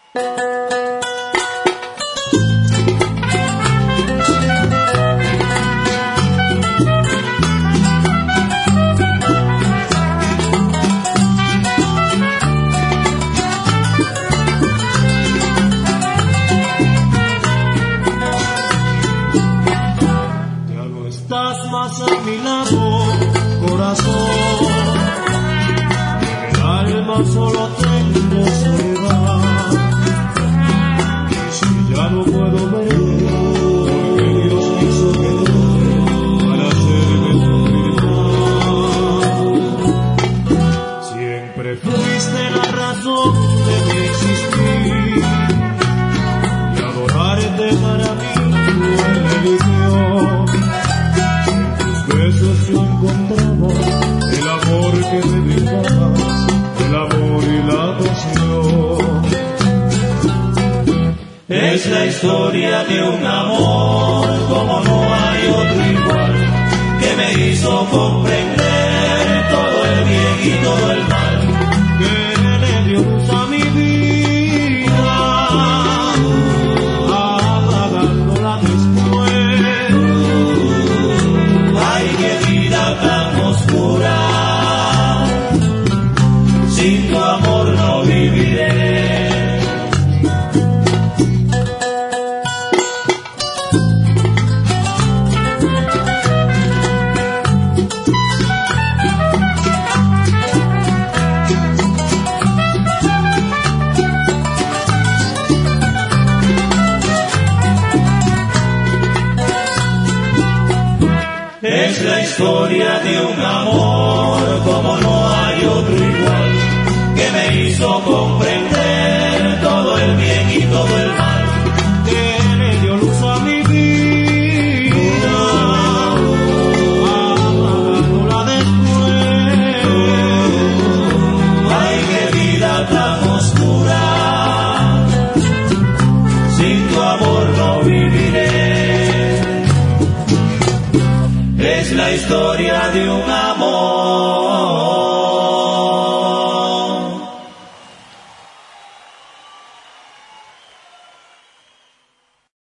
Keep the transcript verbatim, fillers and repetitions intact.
Más a mi lado, corazón, en el alma solo tengo soledad. Y si ya no puedo ver, porque Dios quiso querer para hacerme sufrir más. Siempre fuiste la razón de mi existir, y adorarte para mí fue religión. Besos yo encontraba el amor que me brindabas, el amor y la pasión. Es la historia de un amor como no hay otro igual, que me hizo comprender todo el bien y todo el mal, que le dio luz a mi vida, apagándola después. Tan oscura, sin tu amor no viviré. Es la historia de un amor como no hay otro igual, que me hizo comprender todo el bien y todo el mal, que le dio luz a mi vida, apagándola después. Ay, qué vida tan oscura, sin tu amor no viviré. Es la historia de un amor